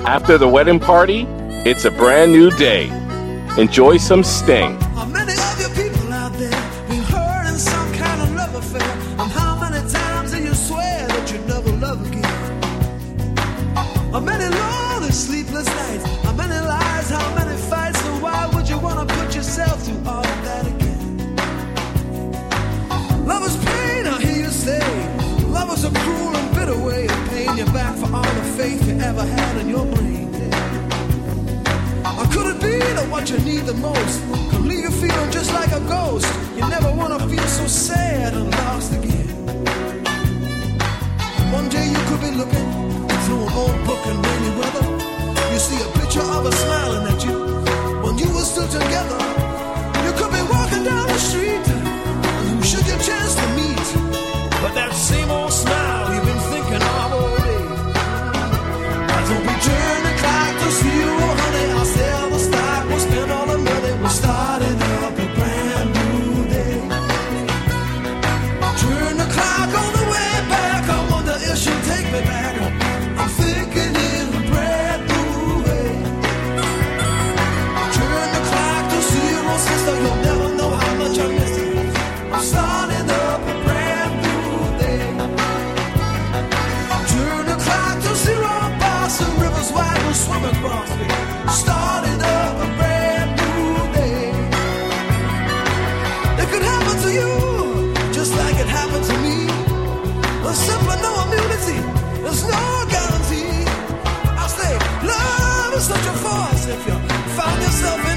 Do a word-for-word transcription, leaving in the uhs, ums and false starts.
After the wedding party, it's a brand new day. Enjoy some Sting. How many of you people out there been hurt in some kind of love affair? And how many times do you swear that you never love again? How many lonely, sleepless nights? How many lies? How many fights? So why would you want to put yourself through all of that again? Love is pain, I hear you say. Love is a cruel and bitter way of paying you back for all the faith you ever had in your brain. Or could it be that what you need the most can leave you feeling just like a ghost? You never want to feel so sad and lost again. One day you could be looking through an old book in rainy weather. You see a picture of her smiling at you when you were still together. You could be walking down the street and who should you chance to meet? But that same old smile you've been thinking of all day. Don't we turn the clock to zero, honey? I'll sell the stock, we'll spend all the money. We're starting up a brand new day. Turn the clock on the way back. I wonder if she'll take me back. I'm thinking in a brand new way. Turn the clock to zero, sister. You'll never know how much I miss you. I'm starting up a brand new day. Turn the clock to zero. The rivers wide will swim across me, starting up a brand new day. It could happen to you, just like it happened to me. There's simply no immunity, there's no guarantee. I say, love is such a force if you find yourself in